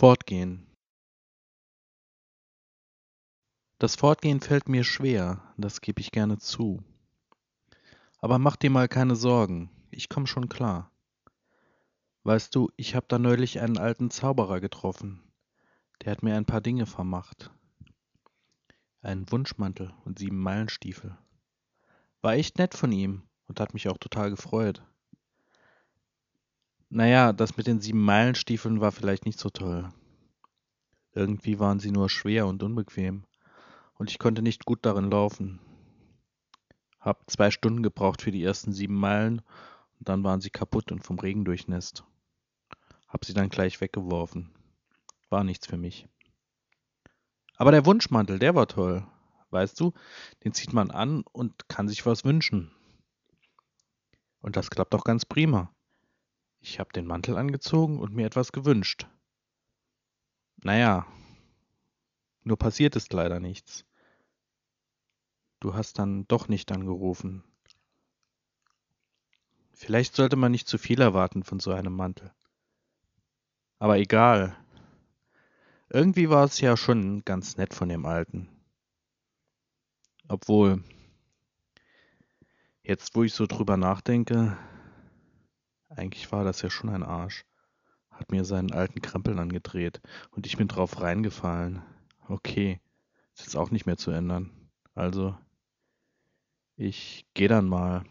Fortgehen. Das Fortgehen fällt mir schwer, das gebe ich gerne zu. Aber mach dir mal keine Sorgen, ich komm schon klar. Weißt du, ich hab da neulich einen alten Zauberer getroffen. Der hat mir ein paar Dinge vermacht. Einen Wunschmantel und 7 Meilenstiefel. War echt nett von ihm und hat mich auch total gefreut. Naja, das mit den 7 Meilenstiefeln war vielleicht nicht so toll. Irgendwie waren sie nur schwer und unbequem und ich konnte nicht gut darin laufen. Hab 2 Stunden gebraucht für die ersten 7 Meilen und dann waren sie kaputt und vom Regen durchnässt. Hab sie dann gleich weggeworfen. War nichts für mich. Aber der Wunschmantel, der war toll. Weißt du, den zieht man an und kann sich was wünschen. Und das klappt auch ganz prima. Ich habe den Mantel angezogen und mir etwas gewünscht. Naja, nur passiert ist leider nichts. Du hast dann doch nicht angerufen. Vielleicht sollte man nicht zu viel erwarten von so einem Mantel. Aber egal. Irgendwie war es ja schon ganz nett von dem Alten. Obwohl, jetzt wo ich so drüber nachdenke, eigentlich war das ja schon ein Arsch. Hat mir seinen alten Krempel angedreht und ich bin drauf reingefallen. Okay, ist jetzt auch nicht mehr zu ändern. Also, ich geh dann mal.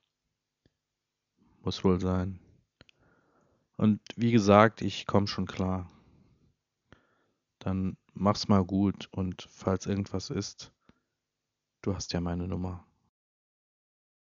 Muss wohl sein. Und wie gesagt, ich komm schon klar. Dann mach's mal gut und falls irgendwas ist, du hast ja meine Nummer.